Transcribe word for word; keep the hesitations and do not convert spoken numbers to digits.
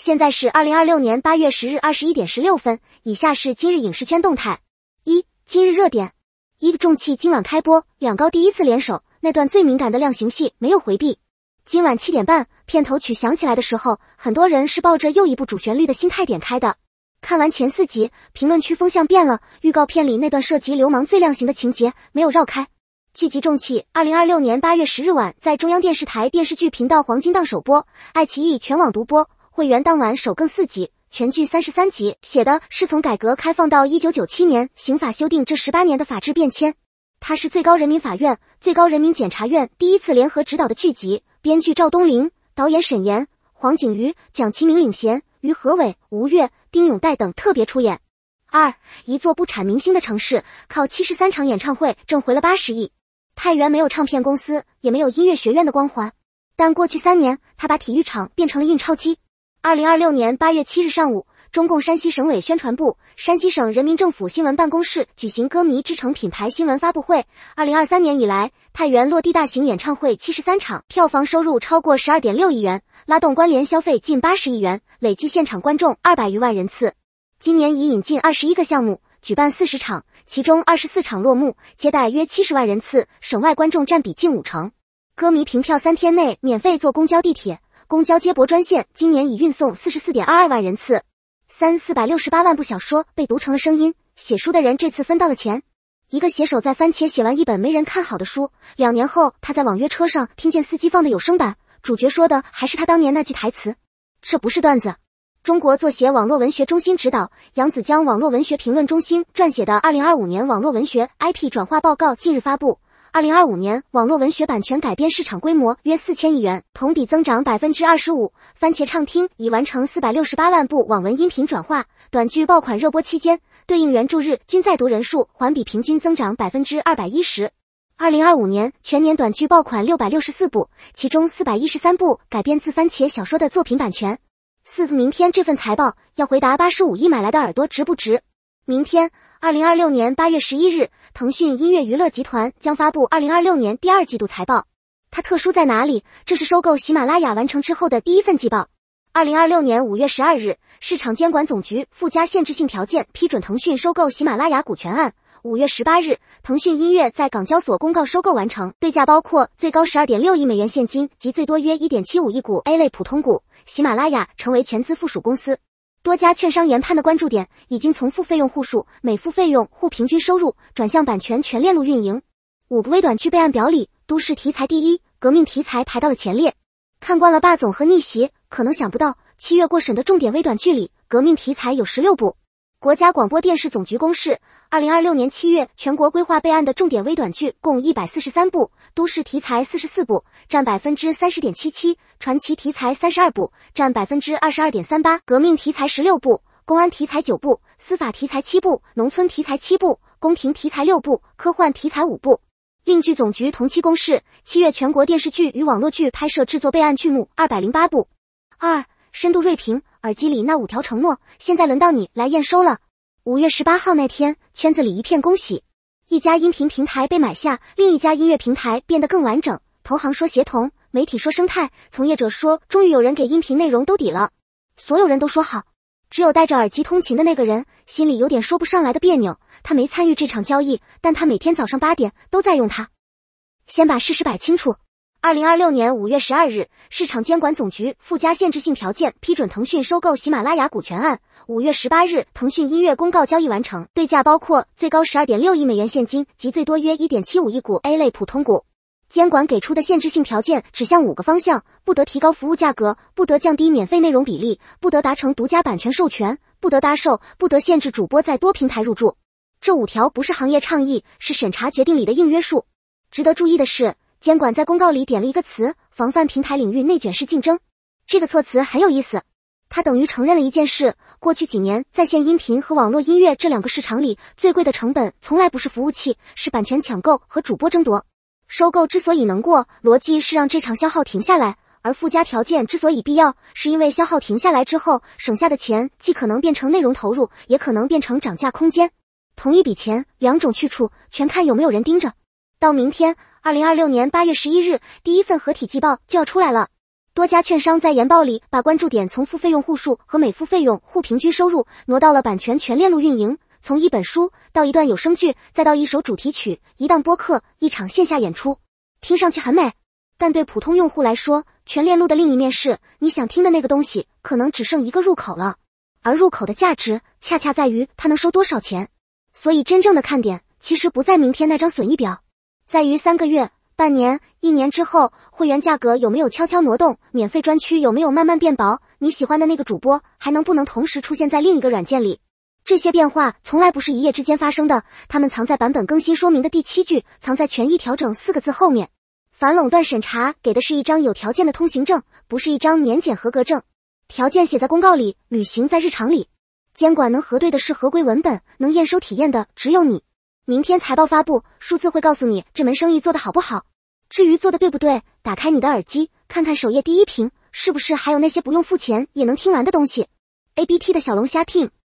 现在是二零二六年八月十日二十一点十六分，以下是今日影视圈动态。一、今日热点。一、重汽今晚开播，两高第一次联手，那段最敏感的量刑戏没有回避。今晚七点半，片头曲响起来的时候，很多人是抱着又一部主旋律的心态点开的。看完前四集，评论区风向变了，预告片里那段涉及流氓最量刑的情节没有绕开。剧集重汽二零二六年八月十日晚在中央电视台电视剧频道黄金档首播，爱奇艺全网独播，会员当晚首更四集，全剧三十三集，写的是从改革开放到一九九七年刑法修订这十八年的法治变迁。它是最高人民法院、最高人民检察院第一次联合执导的剧集，编剧赵东林，导演沈岩、黄景瑜、蒋奇明领衔，于和伟、吴越、丁永岱等特别出演。二、一座不产明星的城市，靠七十三场演唱会挣回了八十亿。太原没有唱片公司，也没有音乐学院的光环，但过去三年，他把体育场变成了印钞机。二零二六年八月七日上午，中共山西省委宣传部、山西省人民政府新闻办公室举行歌迷之城品牌新闻发布会。二零二三年以来，太原落地大型演唱会七十三场，票房收入超过 十二点六亿元，拉动关联消费近八十亿元，累计现场观众二百余万人次。今年已引进二十一个项目，举办四十场，其中二十四场落幕，接待约七十万人次，省外观众占比近五成。歌迷凭票三天内免费坐公交地铁，公交接驳专线今年已运送 四十四点二二万人次。三四百六十八万部小说被读成了声音，写书的人这次分到了钱。一个写手在番茄写完一本没人看好的书，两年后他在网约车上听见司机放的有声版，主角说的还是他当年那句台词。这不是段子。中国作协网络文学中心指导杨子江网络文学评论中心撰写的二零二五年网络文学 I P 转化报告近日发布。二零二五年网络文学版权改编市场规模约四千亿元，同比增长 百分之二十五。 番茄畅听已完成四百六十八万部网文音频转化，短剧爆款热播期间，对应原著日均在读人数环比平均增长 百分之二百一十。二零二五年全年短剧爆款六百六十四部，其中四百一十三部改编自番茄小说的作品版权。四、明天这份财报要回答八十五亿买来的耳朵值不值？明天二零二六年八月十一日，腾讯音乐娱乐集团将发布二零二六年第二季度财报。它特殊在哪里？这是收购喜马拉雅完成之后的第一份季报。二零二六年五月十二日，市场监管总局附加限制性条件批准腾讯收购喜马拉雅股权案。五月十八日，腾讯音乐在港交所公告收购完成，对价包括最高 十二点六亿美元现金及最多约 一点七五亿股 A 类普通股，喜马拉雅成为全资附属公司。多家券商研判的关注点已经从付费用户数、每付费用户平均收入转向版权全链路运营。五部微短剧备案表里，都市题材第一，革命题材排到了前列。看惯了霸总和逆袭，可能想不到七月过审的重点微短剧里，革命题材有十六部。国家广播电视总局公示，二零二六年七月全国规划备案的重点微短剧共一百四十三部，都市题材四十四部，占 百分之三十点七七， 传奇题材三十二部，占 百分之二十二点三八， 革命题材十六部，公安题材九部，司法题材七部，农村题材七部，宫廷题材六部，科幻题材五部。另据总局同期公示，七月全国电视剧与网络剧拍摄制作备案剧目二百零八部。二、深度锐评，耳机里那五条承诺，现在轮到你来验收了。五月十八号那天，圈子里一片恭喜，一家音频平台被买下，另一家音乐平台变得更完整。投行说协同，媒体说生态，从业者说终于有人给音频内容兜底了。所有人都说好，只有戴着耳机通勤的那个人心里有点说不上来的别扭。他没参与这场交易，但他每天早上八点都在用它。先把事实摆清楚。二零二六年五月十二日，市场监管总局附加限制性条件批准腾讯收购喜马拉雅股权案。五月十八日，腾讯音乐公告交易完成，对价包括最高 十二点六亿美元现金及最多约 一点七五亿股 A 类普通股。监管给出的限制性条件指向五个方向：不得提高服务价格，不得降低免费内容比例，不得达成独家版权授权，不得搭售，不得限制主播在多平台入驻。这五条不是行业倡议，是审查决定里的硬约束。值得注意的是，监管在公告里点了一个词，防范平台领域内卷式竞争。这个措辞很有意思，它等于承认了一件事，过去几年在线音频和网络音乐这两个市场里，最贵的成本从来不是服务器，是版权抢购和主播争夺。收购之所以能过，逻辑是让这场消耗停下来，而附加条件之所以必要，是因为消耗停下来之后，省下的钱既可能变成内容投入，也可能变成涨价空间。同一笔钱，两种去处，全看有没有人盯着。到明天二零二六年八月十一日，第一份合体季报就要出来了。 多家券商在研报里把关注点从付费用户数和每付费用户平均收入挪到了版权全链路运营，从一本书到一段有声剧，再到一首主题曲、一档播客、一场线下演出，听上去很美。但对普通用户来说，全链路的另一面是，你想听的那个东西可能只剩一个入口了，而入口的价值恰恰在于它能收多少钱。所以真正的看点其实不在明天那张损益表，在于三个月、半年、一年之后，会员价格有没有悄悄挪动，免费专区有没有慢慢变薄，你喜欢的那个主播还能不能同时出现在另一个软件里。这些变化从来不是一夜之间发生的，它们藏在版本更新说明的第七句，藏在权益调整四个字后面。反垄断审查给的是一张有条件的通行证，不是一张年检合格证。条件写在公告里，履行在日常里。监管能核对的是合规文本，能验收体验的只有你。明天财报发布，数字会告诉你这门生意做得好不好。至于做得对不对，打开你的耳机，看看首页第一屏，是不是还有那些不用付钱也能听完的东西。A B T 的小龙虾 team